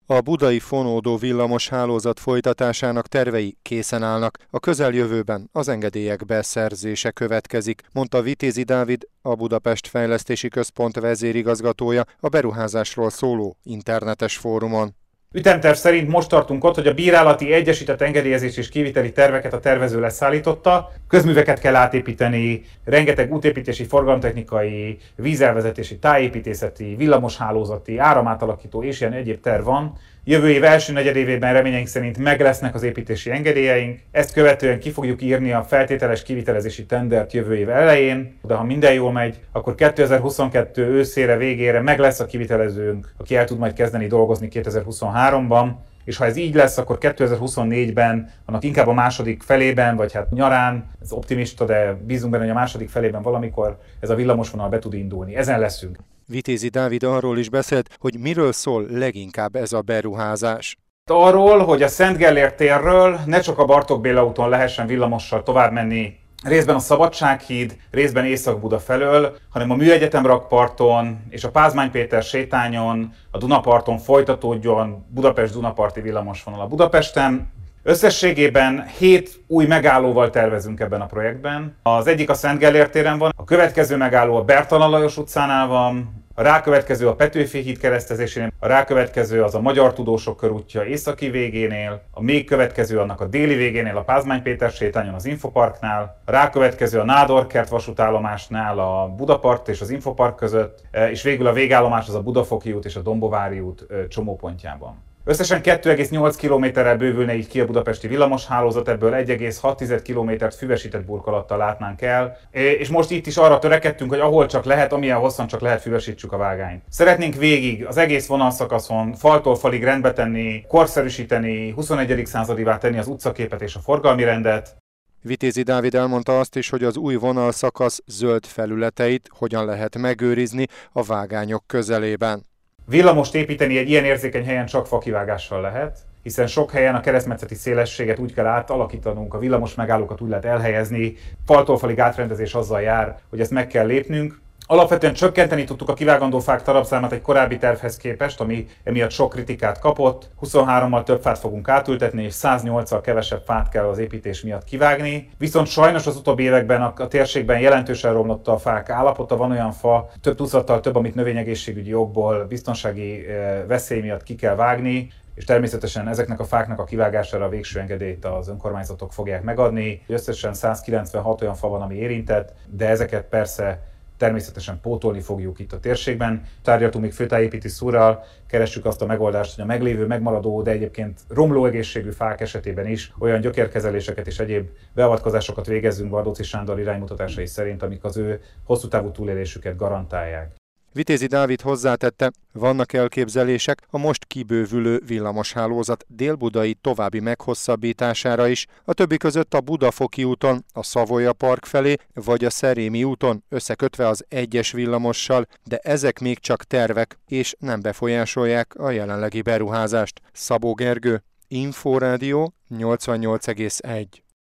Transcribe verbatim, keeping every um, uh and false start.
A budai fonódó villamos hálózat folytatásának tervei készen állnak. A közeljövőben az engedélyek beszerzése következik, mondta Vitézi Dávid, a Budapest Fejlesztési Központ vezérigazgatója a beruházásról szóló internetes fórumon. Ütemterv szerint most tartunk ott, hogy a bírálati egyesített engedélyezés és kiviteli terveket a tervező leszállította. Közműveket kell átépíteni, rengeteg útépítési, forgalomtechnikai, vízelvezetési, tájépítészeti, villamoshálózati, áramátalakító és ilyen egyéb terv van. Jövő év első negyedévében reményeink szerint meg lesznek az építési engedélyeink. Ezt követően ki fogjuk írni a feltételes kivitelezési tendert jövő év elején, de ha minden jól megy, akkor kétezer-huszonkettő őszére, végére meg lesz a kivitelezőnk, aki el tud majd kezdeni dolgozni kétezer-huszonháromban. És ha ez így lesz, akkor kétezer-huszonnégyben, annak inkább a második felében, vagy hát nyarán, ez optimista, de bízunk benne, hogy a második felében valamikor ez a villamosvonal be tud indulni. Ezen leszünk. Vitézi Dávid arról is beszélt, hogy miről szól leginkább ez a beruházás. Arról, hogy a Szent Gellért térről ne csak a Bartók Béla úton lehessen villamossal tovább menni, részben a Szabadsághíd, részben Észak-Buda felől, hanem a Műegyetem rakparton és a Pázmány Péter sétányon, a Dunaparton folytatódjon Budapest Dunaparti villamosvonal a Budapesten. Összességében hét új megállóval tervezünk ebben a projektben. Az egyik a Szent Gellért téren van, a következő megálló a Bertalan Lajos utcánál van, a rákövetkező a Petőfi híd keresztezésénél, a rákövetkező az a Magyar Tudósok körútja északi végénél, a még következő annak a déli végénél, a Pázmány Péter sétányon az Infoparknál, a rákövetkező a Nádorkert vasútállomásnál, a Budapart és az Infopark között, és végül a végállomás az a Budafoki út és a Dombovári út csomópontjában. Összesen kettő egész nyolc kilométerrel bővülne így ki a budapesti villamoshálózat, ebből egy egész hat kilométert füvesített burkolattal látnánk el. És most itt is arra törekedtünk, hogy ahol csak lehet, amilyen hosszan csak lehet, füvesítsük a vágányt. Szeretnénk végig az egész vonalszakaszon faltól falig rendbe tenni, korszerűsíteni, huszonegyedik századivá tenni az utcaképet és a forgalmi rendet. Vitézi Dávid elmondta azt is, hogy az új vonalszakasz zöld felületeit hogyan lehet megőrizni a vágányok közelében. Villamost építeni egy ilyen érzékeny helyen csak fakivágással lehet, hiszen sok helyen a keresztmetszeti szélességet úgy kell átalakítanunk, a villamos megállókat úgy lehet elhelyezni, faltól falig átrendezés azzal jár, hogy ezt meg kell lépnünk. Alapvetően csökkenteni tudtuk a kivágandó fák darabszámát egy korábbi tervhez képest, ami emiatt sok kritikát kapott. huszonhárommal több fát fogunk átültetni, és száznyolccal kevesebb fát kell az építés miatt kivágni. Viszont sajnos az utóbbi években a, a térségben jelentősen romlott a fák állapota. Van olyan fa, több tucattal több, amit növényegészségügyi okból, biztonsági e, veszély miatt ki kell vágni. És természetesen ezeknek a fáknak a kivágására a végső engedélyt az önkormányzatok fogják megadni. Összesen százkilencvenhat olyan fa van, ami érintett, de ezeket persze természetesen pótolni fogjuk itt a térségben. Tárgyaltunk még főtájépítész úrral, keressük azt a megoldást, hogy a meglévő, megmaradó, de egyébként romló egészségű fák esetében is olyan gyökérkezeléseket és egyéb beavatkozásokat végezzünk Bardóczy Sándor iránymutatásai szerint, amik az ő hosszú távú túlélésüket garantálják. Vitézi Dávid hozzátette, vannak elképzelések a most kibővülő villamoshálózat délbudai további meghosszabbítására is, a többi között a Budafoki úton, a Savoya Park felé, vagy a Szerémi úton összekötve az egyes villamossal, de ezek még csak tervek, és nem befolyásolják a jelenlegi beruházást. Szabó Gergő, Inforádió nyolcvannyolc egész egy.